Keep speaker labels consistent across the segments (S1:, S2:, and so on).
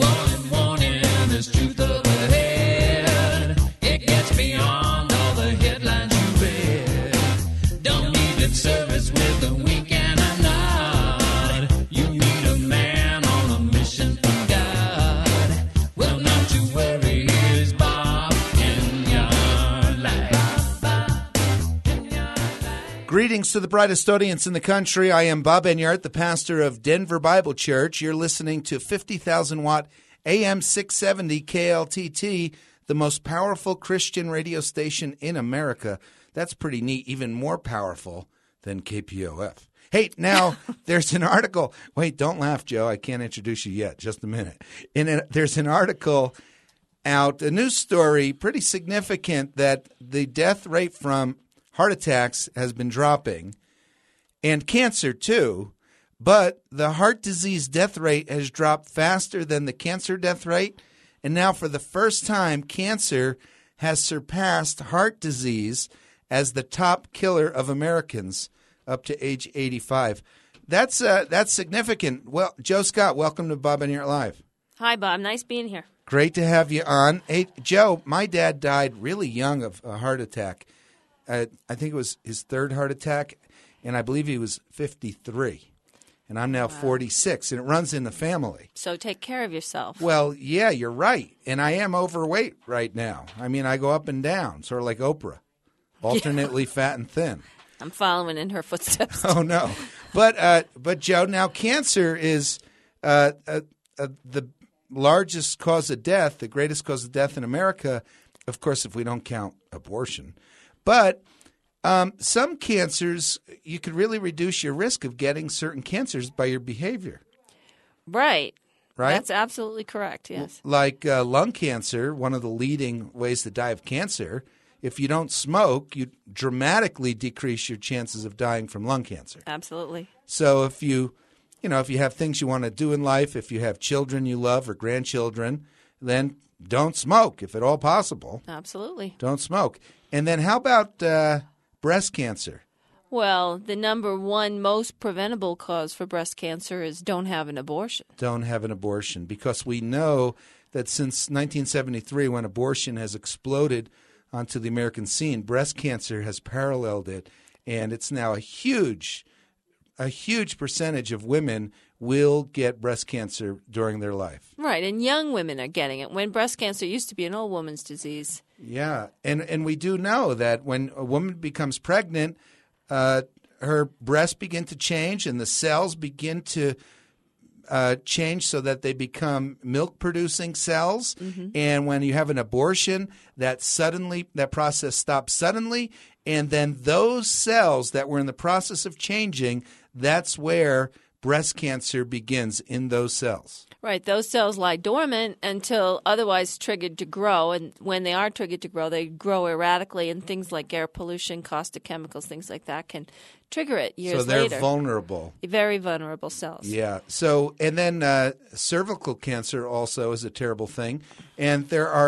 S1: Warning, warning, there's truth up ahead. It gets beyond all the headlines you read. Don't need good service with a wink and a nod. You need a man on a mission from God. Well, not to worry, here's Bob in your life.
S2: Greetings to the brightest audience in the country. I am Bob Enyart, the pastor of Denver Bible Church. You're listening to 50,000 watt AM 670 KLTT, the most powerful Christian radio station in America. That's pretty neat, even more powerful than KPOF. Hey, now there's an article. Wait, don't laugh, Joe. I can't introduce you yet. Just a minute. There's an article out, a news story, pretty significant, that the death rate from heart attacks has been dropping, and cancer too, but the heart disease death rate has dropped faster than the cancer death rate, and now for the first time, cancer has surpassed heart disease as the top killer of Americans up to age 85. That's significant. Well, Joe Scott, welcome to Bob Enyart Live.
S3: Hi, Bob. Nice being here.
S2: Great to have you on. Hey, Joe, my dad died really young of a heart attack. I think it was his third heart attack, and I believe he was 53. And I'm now 46, and it runs in the family.
S3: So take care of yourself.
S2: Well, yeah, you're right. And I am overweight right now. I mean, I go up and down, sort of like Oprah, alternately fat and thin.
S3: I'm following in her footsteps.
S2: Oh, no. But Joe, now cancer is the largest cause of death, the greatest cause of death in America, of course, if we don't count abortion. But some cancers, you could really reduce your risk of getting certain cancers by your behavior.
S3: Right.
S2: Right?
S3: That's absolutely correct, yes.
S2: Like lung cancer, one of the leading ways to die of cancer, if you don't smoke, you dramatically decrease your chances of dying from lung cancer.
S3: Absolutely.
S2: So if you have things you want to do in life, if you have children you love or grandchildren, then don't smoke if at all possible.
S3: Absolutely.
S2: Don't smoke. And then how about breast cancer?
S3: Well, the number one most preventable cause for breast cancer is don't have an abortion.
S2: Don't have an abortion, because we know that since 1973, when abortion has exploded onto the American scene, breast cancer has paralleled it, and it's now a huge percentage of women will get breast cancer during their life.
S3: Right, and young women are getting it, when breast cancer used to be an old woman's disease.
S2: Yeah, and we do know that when a woman becomes pregnant, her breasts begin to change and the cells begin to change so that they become milk-producing cells. Mm-hmm. And when you have an abortion, that process stops suddenly, and then those cells that were in the process of changing, that's where breast cancer begins, in those cells.
S3: Right. Those cells lie dormant until otherwise triggered to grow. And when they are triggered to grow, they grow erratically. And things like air pollution, caustic chemicals, things like that can trigger it years later.
S2: So they're vulnerable.
S3: Very vulnerable cells.
S2: Yeah. So, and then cervical cancer also is a terrible thing. And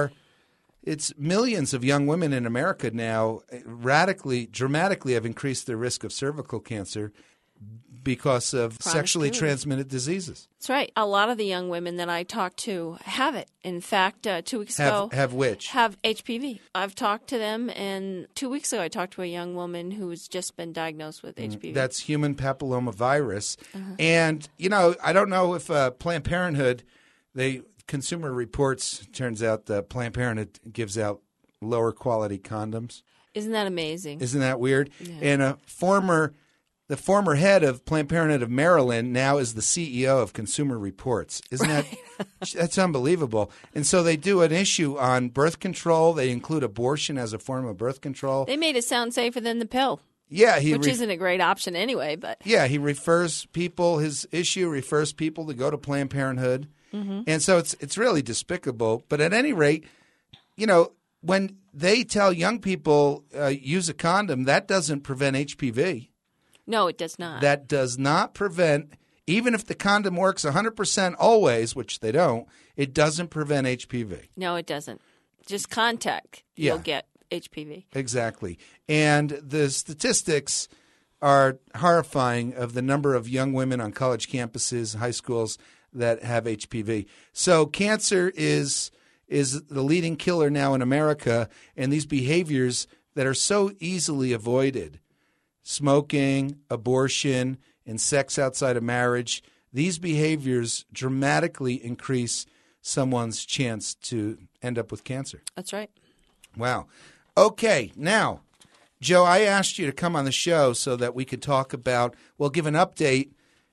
S2: it's millions of young women in America now dramatically have increased their risk of cervical cancer because of sexually transmitted diseases.
S3: That's right. A lot of the young women that I talk to have it. In fact, 2 weeks ago...
S2: Have which?
S3: Have HPV. I've talked to them, and 2 weeks ago I talked to a young woman who's just been diagnosed with HPV.
S2: That's human papillomavirus. Uh-huh. And, I don't know if Planned Parenthood, Consumer Reports, turns out that Planned Parenthood gives out lower quality condoms.
S3: Isn't that amazing?
S2: Isn't that weird?
S3: Yeah.
S2: And the former head of Planned Parenthood of Maryland now is the CEO of Consumer Reports. Isn't that that's unbelievable? And so they do an issue on birth control. They include abortion as a form of birth control.
S3: They made it sound safer than the pill.
S2: Yeah,
S3: which isn't a great option anyway. But
S2: yeah, his issue refers people to go to Planned Parenthood, and so it's really despicable. But at any rate, when they tell young people use a condom, that doesn't prevent HPV.
S3: No, it does not.
S2: That does not prevent, even if the condom works 100% always, which they don't, it doesn't prevent HPV.
S3: No, it doesn't. Just contact, you'll get HPV.
S2: Exactly. And the statistics are horrifying of the number of young women on college campuses, high schools, that have HPV. So cancer is the leading killer now in America, and these behaviors that are so easily avoided, smoking, abortion, and sex outside of marriage, these behaviors dramatically increase someone's chance to end up with cancer.
S3: That's right.
S2: Wow. Okay, now, Joe, I asked you to come on the show so that we could talk about, give an update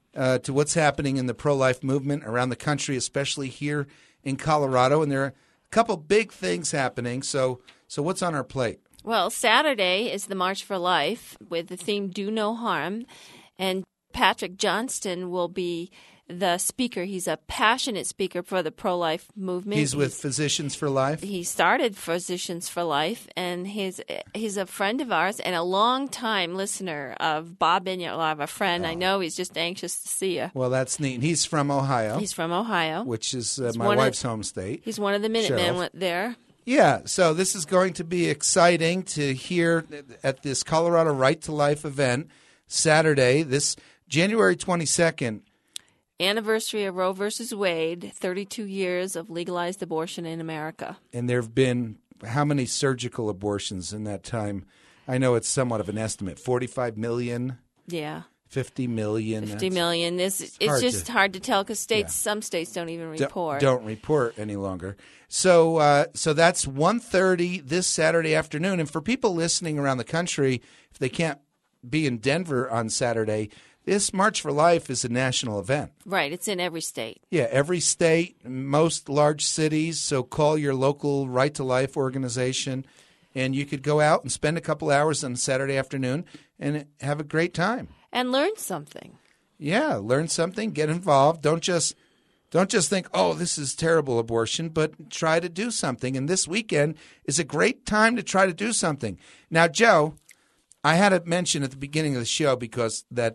S2: to what's happening in the pro-life movement around the country, especially here in Colorado. And there are a couple big things happening. So what's on our plate?
S3: Well, Saturday is the March for Life with the theme Do No Harm. And Patrick Johnston will be the speaker. He's a passionate speaker for the pro-life movement.
S2: He's with Physicians for Life?
S3: He started Physicians for Life, and he's a friend of ours and a long-time listener of Bob Enyart. I have a friend. I know he's just anxious to see you.
S2: Well, that's neat. He's from Ohio.
S3: He's from Ohio.
S2: Which is my wife's home state.
S3: He's one of the Minutemen there.
S2: Yeah, so this is going to be exciting to hear at this Colorado Right to Life event Saturday, this January 22nd.
S3: Anniversary of Roe versus Wade, 32 years of legalized abortion in America.
S2: And there have been how many surgical abortions in that time? I know it's somewhat of an estimate. 45 million?
S3: Yeah.
S2: 50 million?
S3: 50 million. It's just hard to tell because some states don't even report.
S2: Don't report any longer. So that's 1:30 this Saturday afternoon. And for people listening around the country, if they can't be in Denver on Saturday, this March for Life is a national event.
S3: Right. It's in every state.
S2: Yeah, every state, most large cities. So call your local Right to Life organization, and you could go out and spend a couple hours on Saturday afternoon and have a great time.
S3: And learn something.
S2: Yeah, learn something, get involved. Don't just think, oh, this is terrible abortion, but try to do something. And this weekend is a great time to try to do something. Now, Joe, I had to mention at the beginning of the show because that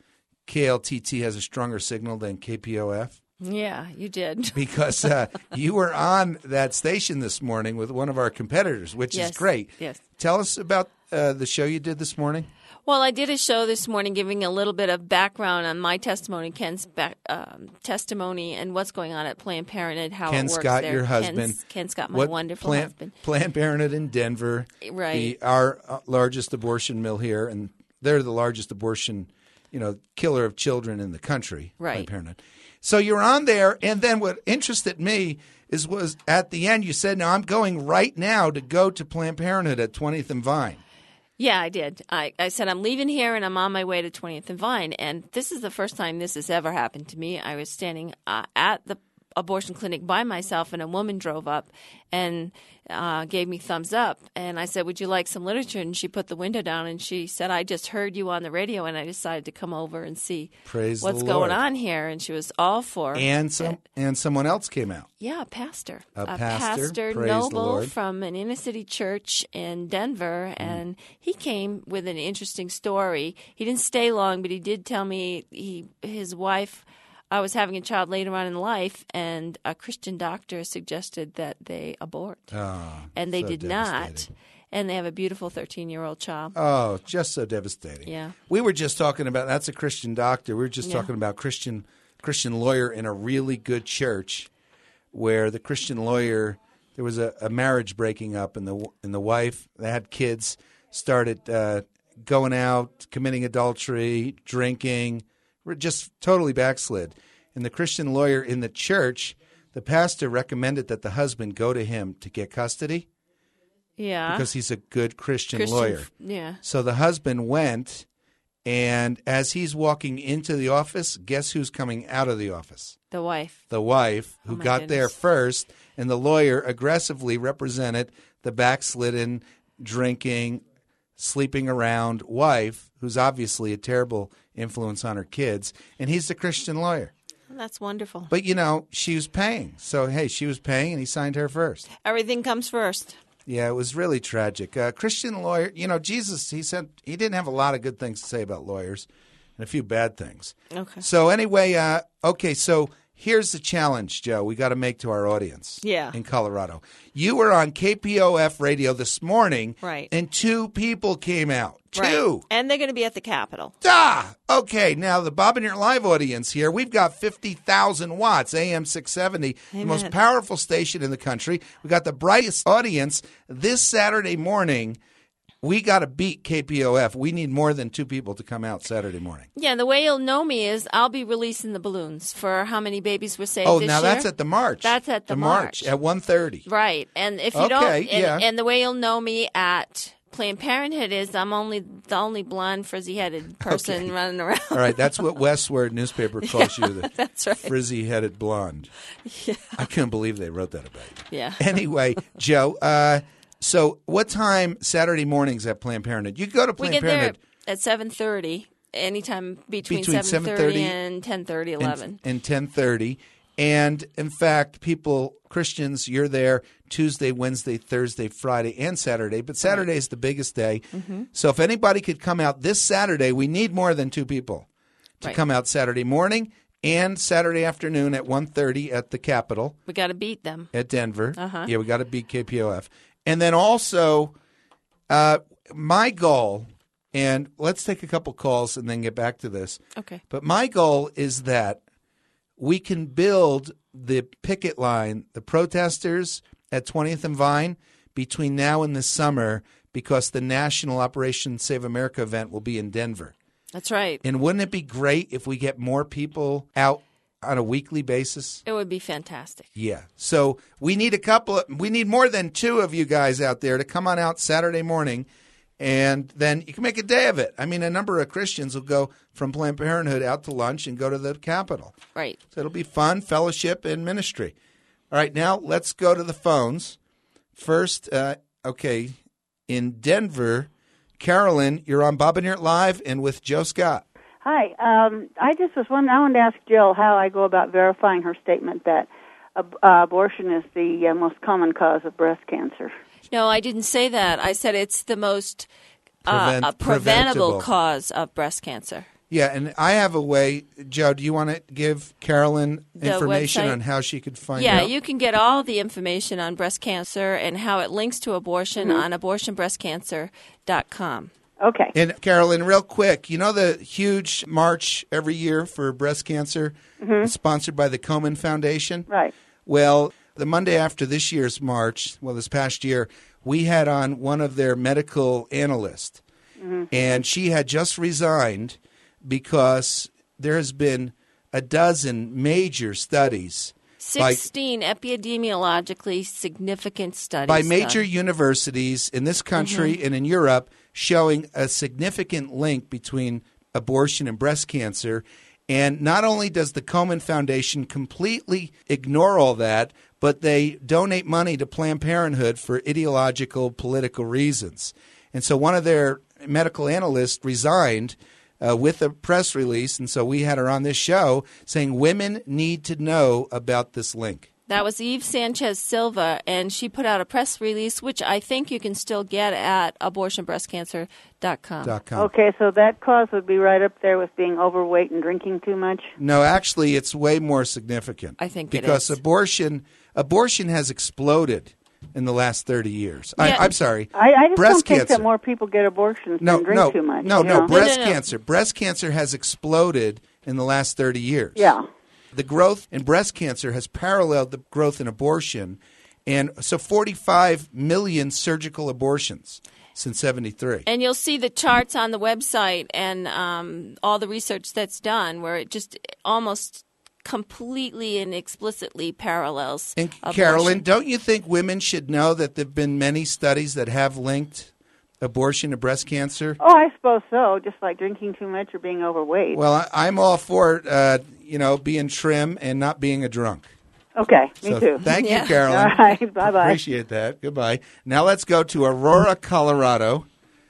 S2: KLTT has a stronger signal than KPOF.
S3: Yeah, you did.
S2: Because you were on that station this morning with one of our competitors, which is great.
S3: Yes.
S2: Tell us about the show you did this morning.
S3: Well, I did a show this morning giving a little bit of background on my testimony, Ken's testimony, and what's going on at Planned Parenthood, how
S2: Ken
S3: it works
S2: Scott,
S3: there.
S2: your husband.
S3: Ken Scott, my wonderful husband.
S2: Planned Parenthood in Denver,
S3: right?
S2: Our largest abortion mill here, and they're the largest abortion, killer of children in the country.
S3: Right.
S2: Planned Parenthood. So you're on there, and then what interested me was at the end you said, "Now I'm going right now to go to Planned Parenthood at 20th and Vine."
S3: Yeah, I did. I said, I'm leaving here and I'm on my way to 20th and Vine. And this is the first time this has ever happened to me. I was standing at the abortion clinic by myself, and a woman drove up and gave me thumbs up. And I said, would you like some literature? And she put the window down and she said, I just heard you on the radio and I decided to come over and see what's going on here. And she was all for it.
S2: And someone else came out.
S3: Yeah, a pastor.
S2: A pastor, praise
S3: Noble
S2: the Lord.
S3: From an inner city church in Denver. And he came with an interesting story. He didn't stay long, but he did tell me his wife was having a child later on in life, and a Christian doctor suggested that they abort.
S2: Oh,
S3: and they
S2: so
S3: did not. And they have a beautiful 13-year-old child.
S2: Oh, just so devastating.
S3: Yeah.
S2: We were just talking about, that's a Christian doctor. We were just talking about Christian lawyer in a really good church where the Christian lawyer, there was a marriage breaking up, and the wife, they had kids, started going out, committing adultery, drinking, just totally backslid. And the Christian lawyer in the church, the pastor recommended that the husband go to him to get custody.
S3: Yeah.
S2: Because he's a good Christian lawyer.
S3: Yeah.
S2: So the husband went, and as he's walking into the office, guess who's coming out of the office?
S3: The wife.
S2: The wife, who got there first, and the lawyer aggressively represented the backslidden, drinking, sleeping around wife, who's obviously a terrible influence on her kids, and he's the Christian lawyer.
S3: That's wonderful.
S2: But, she was paying. So, hey, she was paying, and he signed her first.
S3: Everything comes first.
S2: Yeah, it was really tragic. Christian lawyer, Jesus, he said he didn't have a lot of good things to say about lawyers and a few bad things.
S3: Okay.
S2: So anyway, so Here's the challenge, Joe, we got to make to our audience in Colorado. You were on KPOF radio this morning,
S3: Right.
S2: and 2 people came out.
S3: Right.
S2: 2.
S3: And they're going to be at the Capitol.
S2: Okay, now the Bob and Your Live audience here, we've got 50,000 watts, AM 670, the most powerful station in the country. We got the brightest audience this Saturday morning. We got to beat KPOF. We need more than 2 people to come out Saturday morning.
S3: Yeah, and the way you'll know me is I'll be releasing the balloons for how many babies were saved this year.
S2: Now that's at the march.
S3: That's at the march.
S2: At 1:30.
S3: Right. And if you and the way you'll know me at Planned Parenthood is I'm the only blonde, frizzy-headed person running around.
S2: All right, that's what Westward newspaper calls you, the
S3: that's right.
S2: frizzy-headed blonde.
S3: Yeah.
S2: I couldn't believe they wrote that about you.
S3: Yeah.
S2: Anyway, Joe, so what time Saturday mornings at Planned Parenthood? You go to Planned Parenthood.
S3: We get there at 7:30, anytime between 7:30 and 10:30, 11.
S2: And 10:30. And, in fact, Christians, you're there Tuesday, Wednesday, Thursday, Friday, and Saturday. But Saturday is the biggest day. Mm-hmm. So if anybody could come out this Saturday, we need more than 2 people to come out Saturday morning and Saturday afternoon at 1:30 at the Capitol.
S3: We got to beat them.
S2: At Denver.
S3: Uh-huh.
S2: Yeah, we got to beat KPOF. And then also, my goal, and let's take a couple calls and then get back to this.
S3: Okay.
S2: But my goal is that we can build the picket line, the protesters at 20th and Vine between now and this summer because the national Operation Save America event will be in Denver.
S3: That's right.
S2: And wouldn't it be great if we get more people out on a weekly basis?
S3: It would be fantastic.
S2: Yeah. So we need more than 2 of you guys out there to come on out Saturday morning, and then you can make a day of it. I mean, a number of Christians will go from Planned Parenthood out to lunch and go to the Capitol.
S3: Right.
S2: So it'll be fun, fellowship, and ministry. All right, now let's go to the phones. First, in Denver, Carolyn, you're on Bob and Yurt Live and with Joe Scott.
S4: Hi. I wanted to ask Jill how I go about verifying her statement that abortion is the most common cause of breast cancer.
S3: No, I didn't say that. I said it's the most
S2: preventable
S3: cause of breast cancer.
S2: Yeah, and I have a way. Joe, do you want to give Carolyn information
S3: website?
S2: On how she could find out?
S3: Yeah, you can get all the information on breast cancer and how it links to abortion on abortionbreastcancer.com.
S4: Okay.
S2: And Carolyn, real quick, you know the huge march every year for breast cancer? It's sponsored by the Komen Foundation?
S4: Right.
S2: Well, the Monday after this year's march, this past year, we had on one of their medical analysts, and she had just resigned because there has been a dozen major studies
S3: 16 epidemiologically significant studies
S2: by major universities in this country and in Europe showing a significant link between abortion and breast cancer. And not only does the Komen Foundation completely ignore all that, but they donate money to Planned Parenthood for ideological, political reasons. And so one of their medical analysts resigned with a press release, and so we had her on this show saying women need to know about this link.
S3: That was Eve Sanchez Silva, and she put out a press release, which I think you can still get at abortionbreastcancer.com.
S4: Okay, so that cause would be right up there with being overweight and drinking too much?
S2: No, actually, it's way more significant.
S3: I think
S2: because
S3: it is.
S2: Abortion has exploded in the last 30 years.
S3: Yeah.
S2: I'm sorry.
S4: I just
S2: breast
S4: don't think
S2: cancer.
S4: that more people get abortions than drink too much.
S2: No, breast
S3: No.
S2: cancer. Breast cancer has exploded in the last 30 years.
S4: Yeah.
S2: The growth in breast cancer has paralleled the growth in abortion, and so 45 million surgical abortions since 73.
S3: And you'll see the charts on the website and all the research that's done where it just almost completely and explicitly parallels
S2: And
S3: abortion.
S2: Carolyn, don't you think women should know that there have been many studies that have linked abortion to breast cancer?
S4: Oh, I suppose so, just like drinking too much or being overweight.
S2: Well, I'm all for being trim and not being a drunk.
S4: Okay, me too.
S2: Thank you,
S3: Yeah.
S2: Carolyn.
S4: All right, bye-bye.
S2: Appreciate that. Goodbye. Now let's go to Aurora, Colorado.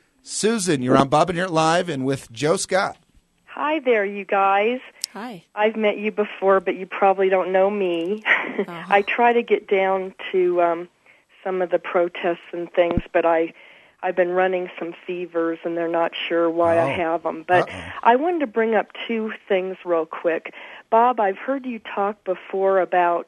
S2: Susan, you're on Bob and Yurt Live and with Joe Scott.
S5: Hi there, you guys.
S3: Hi.
S5: I've met you before, but you probably don't know me. I try to get down to some of the protests and things, but I I've been running some fevers, and they're not sure why I have them. But I wanted to bring up two things real quick. Bob, I've heard you talk before about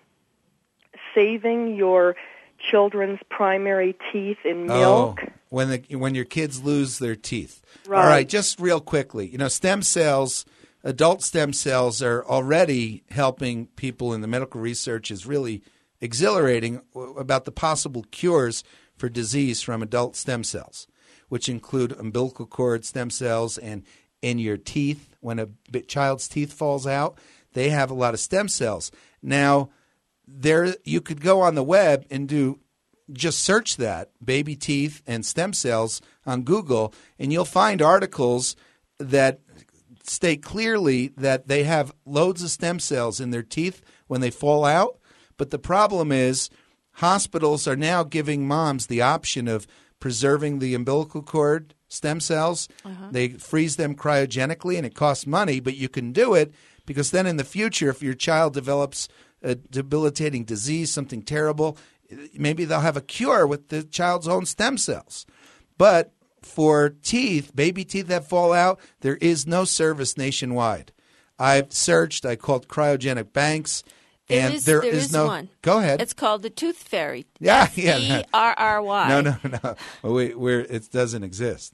S5: saving your children's primary teeth in milk.
S2: When your kids lose their teeth.
S5: Right.
S2: All right, just real quickly. Stem cells, adult stem cells are already helping people, in the medical research is really exhilarating about the possible cures for disease from adult stem cells, which include umbilical cord stem cells, and in your teeth, when a child's teeth falls out, they have a lot of stem cells. Now, you could go on the web and just search that, baby teeth and stem cells, on Google, and you'll find articles that state clearly that they have loads of stem cells in their teeth when they fall out. But the problem is hospitals are now giving moms the option of preserving the umbilical cord stem cells. They freeze them cryogenically, and it costs money, but you can do it because then in the future, if your child develops a debilitating disease, something terrible, maybe they'll have a cure with the child's own stem cells. But for teeth, baby teeth that fall out, there is no service nationwide. I've searched. I called cryogenic banks.
S3: There is
S2: no
S3: one.
S2: Go ahead.
S3: It's called the Tooth Fairy.
S2: Yeah.
S3: Ferry.
S2: No. It doesn't exist.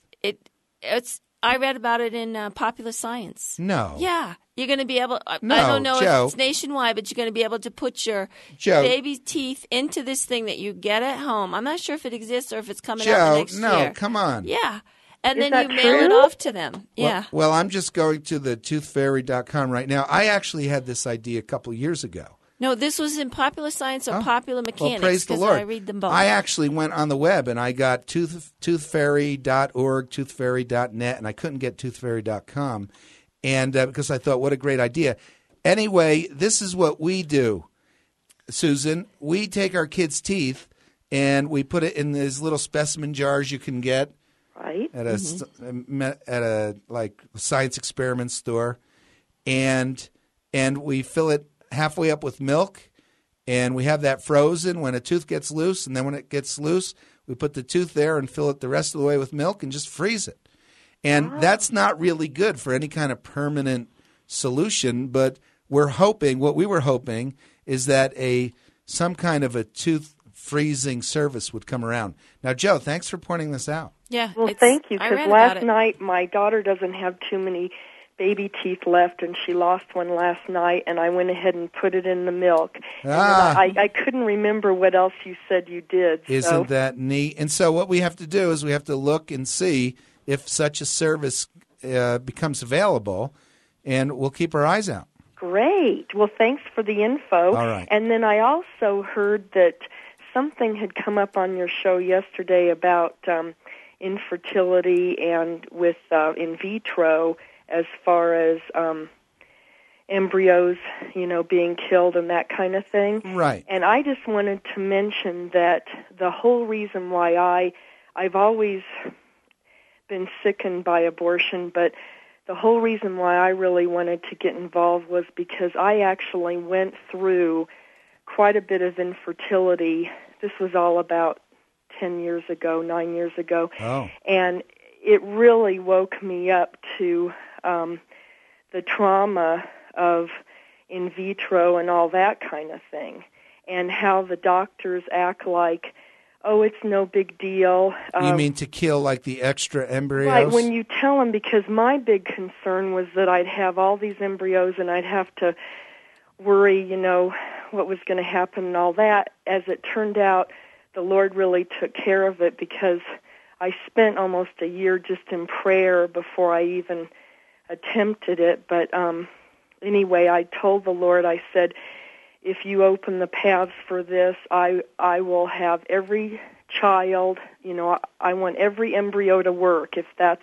S3: I read about it in Popular Science.
S2: No.
S3: Yeah. You're going to be able
S2: No,
S3: I don't know
S2: Joe.
S3: if it's nationwide, but you're going to be able to put your
S2: Joe.
S3: baby's teeth into this thing that you get at home. I'm not sure if it exists or if it's coming out next year.
S2: No, come on.
S3: Yeah. And
S5: Is
S3: then
S5: that
S3: you mail it
S5: true?
S3: off to them. Yeah.
S2: Well, I'm just going to the toothfairy.com right now. I actually had this idea a couple years ago.
S3: No, this was in Popular Science or Popular Mechanics.
S2: Well, praise the
S3: 'cause
S2: Lord.
S3: I read them both.
S2: I actually went on the web and I got toothfairy.org, toothfairy.net, and I couldn't get toothfairy.com, and because I thought, what a great idea. Anyway, this is what we do, Susan. We take our kids' teeth and we put it in these little specimen jars you can get
S5: Right.
S2: at a like science experiment store, and we fill it halfway up with milk, and we have that frozen when a tooth gets loose, and then when it gets loose, we put the tooth there and fill it the rest of the way with milk and just freeze it. And that's not really good for any kind of permanent solution, but what we were hoping is that some kind of a tooth freezing service would come around. Now, Joe, thanks for pointing this out.
S3: Yeah.
S5: Well, thank you,
S3: I
S5: because
S3: read about
S5: last
S3: it.
S5: night my daughter doesn't have too many baby teeth left, and she lost one last night, and I went ahead and put it in the milk. And then I couldn't remember what else you said you did.
S2: Isn't that neat? And so what we have to do is we have to look and see if such a service becomes available, and we'll keep our eyes out.
S5: Great. Well, thanks for the info.
S2: All right.
S5: And then I also heard that something had come up on your show yesterday about infertility and with in vitro, as far as embryos, being killed and that kind of thing.
S2: Right.
S5: And I just wanted to mention that the whole reason why I've always been sickened by abortion, but the whole reason why I really wanted to get involved was because I actually went through quite a bit of infertility. This was all about 9 years ago.
S2: Oh.
S5: And it really woke me up to the trauma of in vitro and all that kind of thing, and how the doctors act like, oh, it's no big deal.
S2: You mean to kill like the extra embryos?
S5: Right, when you tell them, because my big concern was that I'd have all these embryos and I'd have to worry, what was going to happen and all that. As it turned out, the Lord really took care of it, because I spent almost a year just in prayer before I even attempted it. But anyway, I told the Lord, I said, if you open the paths for this, I will have every child, I want every embryo to work, if that's,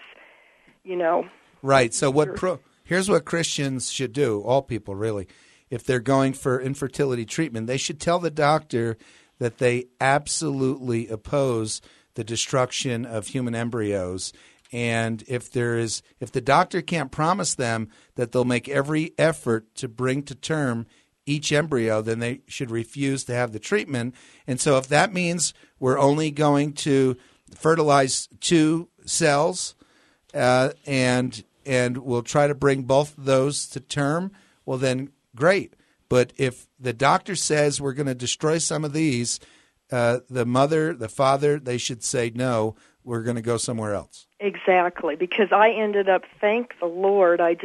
S2: Right. So here's what Christians should do, all people really. If they're going for infertility treatment, they should tell the doctor that they absolutely oppose the destruction of human embryos. And if the doctor can't promise them that they'll make every effort to bring to term each embryo, then they should refuse to have the treatment. And so if that means we're only going to fertilize 2 cells, and we'll try to bring both of those to term, well, then great. But if the doctor says we're going to destroy some of these, the mother, the father, they should say, no, we're going to go somewhere else.
S5: Exactly, because I ended up, thank the Lord, I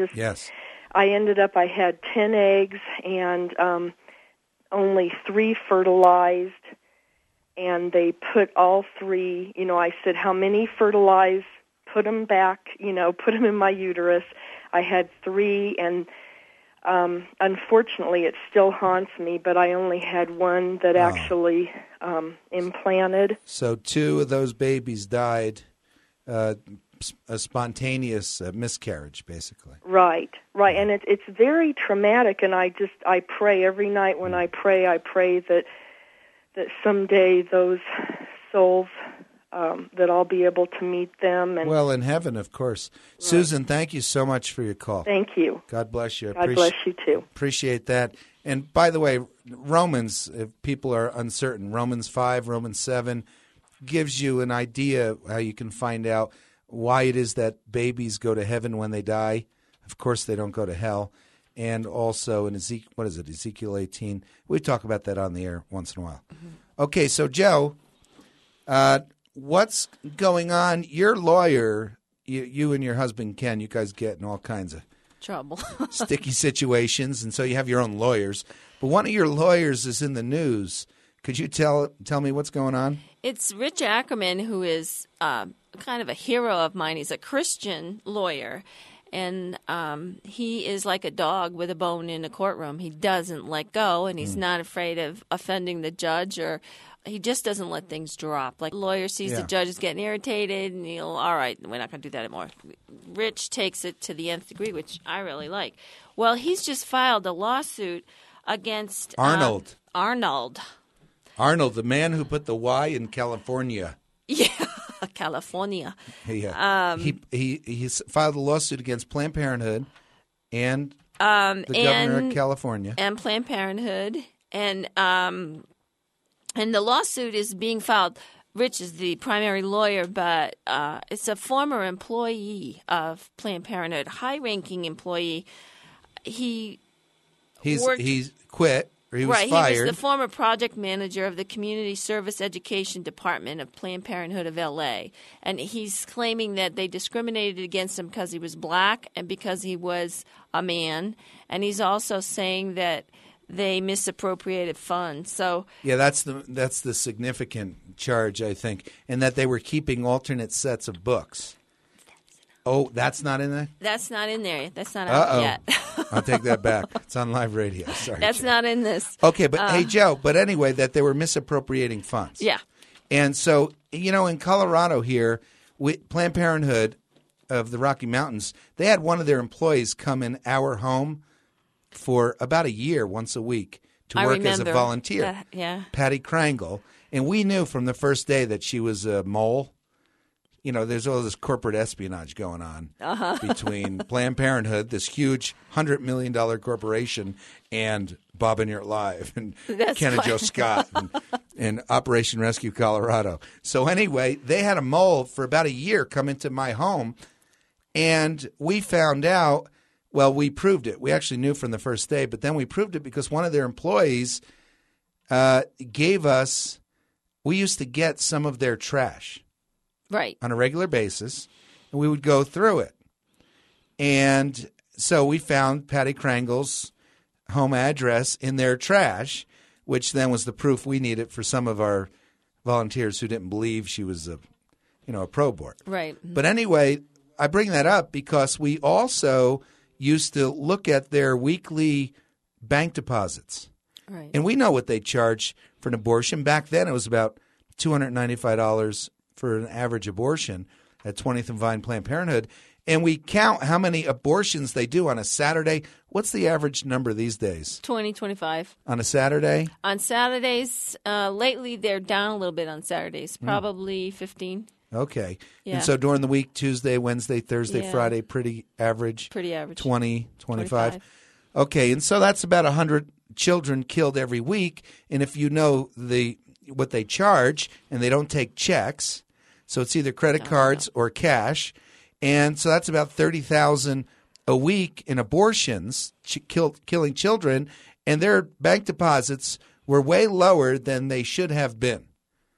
S5: had 10 eggs and only 3 fertilized, and they put all 3, I said, how many fertilized, put them back, put them in my uterus. I had 3, and unfortunately it still haunts me, but I only had 1 that actually implanted.
S2: So 2 of those babies died, a spontaneous miscarriage, basically.
S5: Right, and it's very traumatic, and I pray every night when I pray that someday those souls, that I'll be able to meet them. And
S2: well, in heaven, of course. Right. Susan, thank you so much for your call.
S5: Thank you.
S2: God bless you.
S5: God bless you, too.
S2: Appreciate that. And by the way, Romans, if people are uncertain, Romans 5, Romans 7 gives you an idea how you can find out why it is that babies go to heaven when they die. Of course, they don't go to hell. And also in Ezekiel 18. We talk about that on the air once in a while. Mm-hmm. Okay, so Joe, what's going on? Your lawyer, you and your husband Ken, you guys get in all kinds of
S3: trouble,
S2: sticky situations, and so you have your own lawyers. But one of your lawyers is in the news. Could you tell me what's going on?
S3: It's Rich Ackerman, who is kind of a hero of mine. He's a Christian lawyer, and he is like a dog with a bone in a courtroom. He doesn't let go, and he's not afraid of offending the judge, or he just doesn't let things drop. Like a lawyer sees the judge is getting irritated, and all right, we're not going to do that anymore. Rich takes it to the nth degree, which I really like. Well, he's just filed a lawsuit against
S2: Arnold.
S3: Arnold,
S2: the man who put the Y in California.
S3: Yeah, California.
S2: Yeah. He filed a lawsuit against Planned Parenthood and the governor of California.
S3: And Planned Parenthood. And the lawsuit is being filed. Rich is the primary lawyer, but it's a former employee of Planned Parenthood, high-ranking employee. He's quit. Or he was fired. He was the former project manager of the Community Service Education Department of Planned Parenthood of L.A., and he's claiming that they discriminated against him because he was black and because he was a man, and he's also saying that they misappropriated funds. So
S2: yeah, that's the significant charge, I think, and that they were keeping alternate sets of books. Oh, that's not in there?
S3: That's not in there. That's not out yet.
S2: I'll take that back. It's on live radio. Sorry.
S3: That's
S2: Joe.
S3: not in this.
S2: Okay, but hey, Joe, but anyway, that they were misappropriating funds.
S3: Yeah.
S2: And so, in Colorado here, Planned Parenthood of the Rocky Mountains, they had one of their employees come in our home for about a year, once a week, to work as a volunteer. Patty Krangle. And we knew from the first day that she was a mole. There's all this corporate espionage going on between Planned Parenthood, this huge $100 million corporation, and Bob and You're Live and Ken and Joe Scott and Operation Rescue Colorado. So anyway, they had a mole for about a year come into my home, and we found out, well, we proved it. We actually knew from the first day, but then we proved it because one of their employees gave us – we used to get some of their trash.
S3: Right.
S2: On a regular basis, and we would go through it. And so we found Patty Krangle's home address in their trash, which then was the proof we needed for some of our volunteers who didn't believe she was a pro board.
S3: Right.
S2: But anyway, I bring that up because we also used to look at their weekly bank deposits.
S3: Right.
S2: And we know what they charge for an abortion. Back then it was about $295 for an average abortion at 20th and Vine Planned Parenthood. And we count how many abortions they do on a Saturday. What's the average number these days?
S3: 20, 25.
S2: On a Saturday?
S3: On Saturdays, lately they're down a little bit on Saturdays, probably 15.
S2: Okay.
S3: Yeah.
S2: And so during the week, Tuesday, Wednesday, Thursday, Friday, pretty average?
S3: Pretty average.
S2: 20, 25. Okay, and so that's about 100 children killed every week. And if you know what they charge, and they don't take checks, So it's either credit cards or cash. And so that's about $30,000 a week in abortions, killing children, and their bank deposits were way lower than they should have been.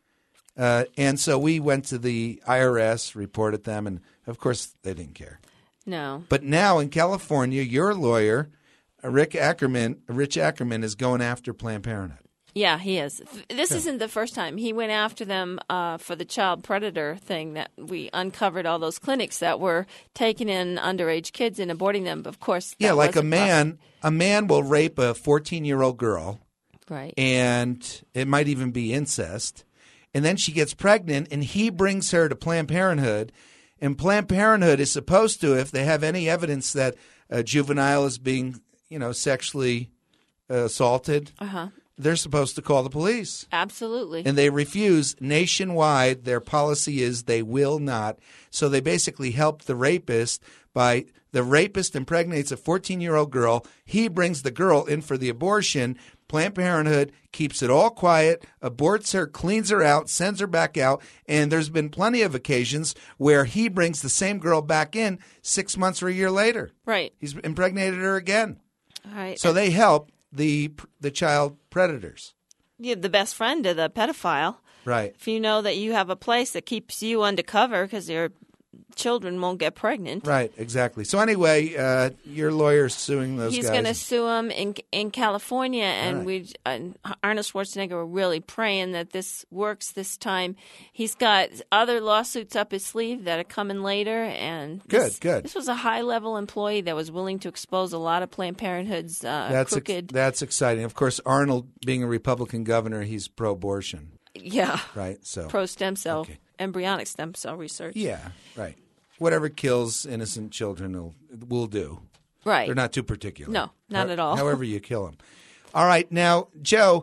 S2: And so we went to the IRS, reported them, and of course they didn't care.
S3: No.
S2: But now in California, your lawyer, Rich Ackerman, is going after Planned Parenthood.
S3: Yeah, he is. This isn't the first time. He went after them for the child predator thing that we uncovered all those clinics that were taking in underage kids and aborting them. Of course,
S2: yeah, like a man will rape a 14-year-old girl,
S3: right?
S2: And it might even be incest. And then she gets pregnant, and he brings her to Planned Parenthood. And Planned Parenthood is supposed to, if they have any evidence that a juvenile is being, sexually assaulted, they're supposed to call the police.
S3: Absolutely.
S2: And they refuse nationwide. Their policy is they will not. So they basically help the rapist by the rapist impregnates a 14-year-old girl. He brings the girl in for the abortion. Planned Parenthood keeps it all quiet, aborts her, cleans her out, sends her back out. And there's been plenty of occasions where he brings the same girl back in 6 months or a year later.
S3: Right.
S2: He's impregnated her again.
S3: All right.
S2: So they help the child predators.
S3: You're the best friend of the pedophile.
S2: Right.
S3: If you know that you have a place that keeps you undercover because your children won't get pregnant.
S2: Right, exactly. So anyway, your lawyer's suing those guys.
S3: He's going to sue him in California, and
S2: right.
S3: Arnold Schwarzenegger were really praying that this works this time. He's got other lawsuits up his sleeve that are coming later, and
S2: good.
S3: This was a high-level employee that was willing to expose a lot of Planned Parenthood's crooked.
S2: That's exciting. Of course, Arnold, being a Republican governor, he's pro-abortion.
S3: Yeah.
S2: Right. So
S3: pro-stem cell, embryonic stem cell research.
S2: Yeah. Right. Whatever kills innocent children will do.
S3: Right.
S2: They're not too particular.
S3: No, not at all.
S2: However you kill them. All right. Now, Joe,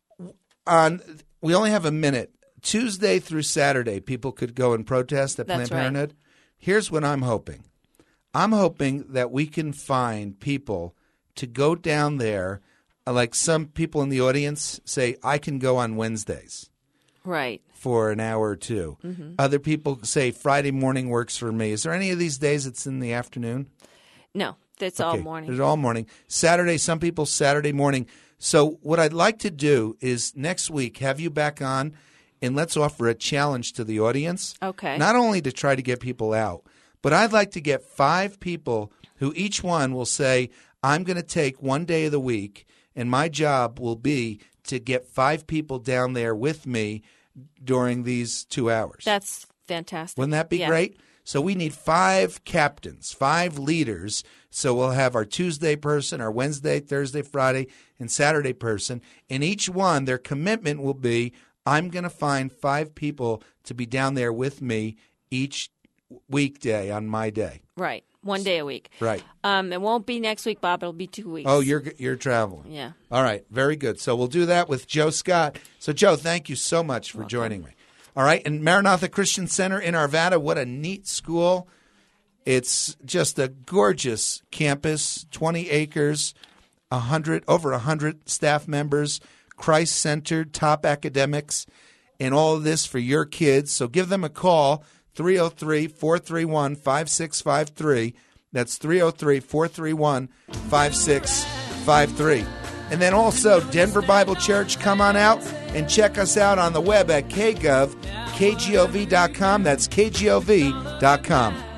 S2: we only have a minute. Tuesday through Saturday, people could go and protest at Planned Parenthood. Right. Here's what I'm hoping. I'm hoping that we can find people to go down there, like some people in the audience say, I can go on Wednesdays.
S3: Right.
S2: For an hour or two. Mm-hmm. Other people say Friday morning works for me. Is there any of these days it's in the afternoon?
S3: No, it's all morning.
S2: It's all morning. Saturday, some people Saturday morning. So what I'd like to do is next week have you back on and let's offer a challenge to the audience.
S3: Okay.
S2: Not only to try to get people out, but I'd like to get 5 people who each one will say, I'm going to take one day of the week and my job will be to get 5 people down there with me during these 2 hours.
S3: That's fantastic.
S2: Wouldn't that be great? So we need 5 captains, 5 leaders. So we'll have our Tuesday person, our Wednesday, Thursday, Friday, and Saturday person. And each one, their commitment will be, I'm going to find 5 people to be down there with me each weekday on my day.
S3: Right. One day a week.
S2: Right.
S3: It won't be next week, Bob. It'll be 2 weeks.
S2: Oh, you're traveling.
S3: Yeah.
S2: All right. Very good. So we'll do that with Joe Scott. So, Joe, thank you so much for joining me. All right. And Maranatha Christian Center in Arvada, what a neat school. It's just a gorgeous campus, 20 acres, over 100 staff members, Christ-centered, top academics, and all of this for your kids. So give them a call. 303-431-5653. That's 303-431-5653. And then also, Denver Bible Church, come on out and check us out on the web at KGov, KGOV.com. That's KGOV.com.